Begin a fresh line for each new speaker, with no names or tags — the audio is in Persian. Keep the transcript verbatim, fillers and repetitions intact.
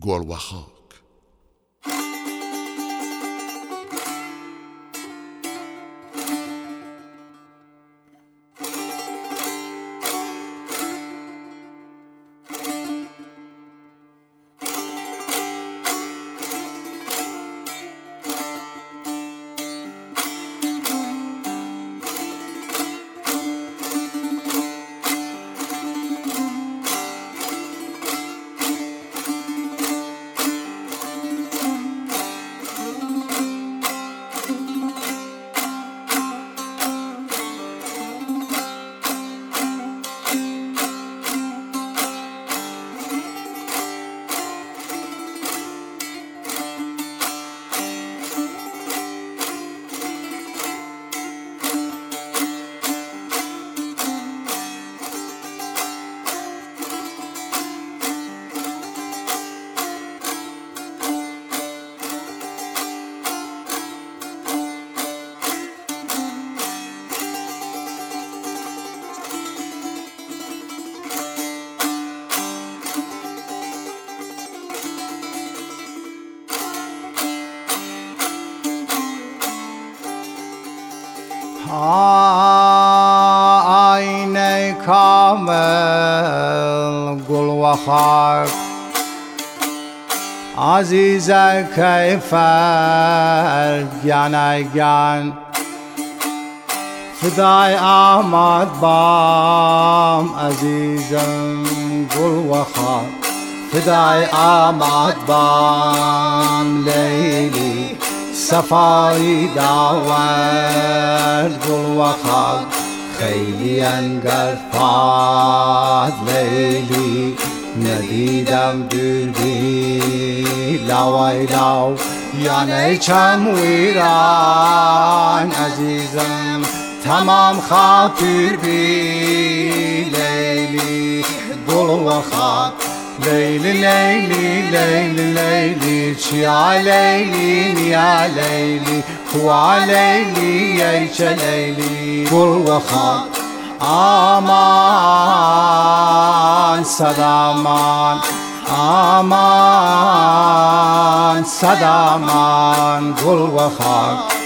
گل و خاک.
آینه کامل گل و خاک عزیز کیفر گن گن فدای آمد بام عزیزم گل و خاک فدای آمد بام لیلی صفایی داورد گل و خاک خیلی انگرفاد لیلی ندیدم دردی لاوی لاو یعنی چم ویران عزیزم تمام خاطر بی لیلی گل و خاک لیلی لیلی لیلی لیلی چیا لیلی نیا لیلی خوا لیلی ایچ لیلی گل و خاک آمان صدامان آمان صدامان گل و خاک